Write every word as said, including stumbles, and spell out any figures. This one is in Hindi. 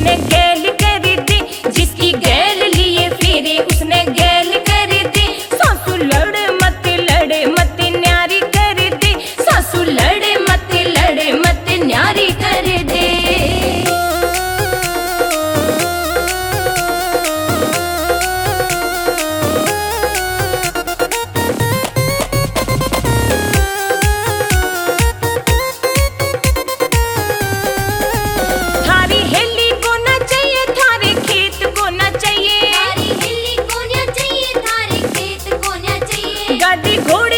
उसने गैल कर दी, जिसकी गैल लिए फेरे उसने गैल कर दी। सासू लड़े मत लड़े मत न्यारी कर दे, सासू लड़े मत लड़े मत न्यारी कर दे। थारी हेली को ना चाहिए, थारे खेत को ना चाहिए, थारी हिल्ली को ना चाहिए, थारे खेत को ना चाहिए। गाड़ी घोड़े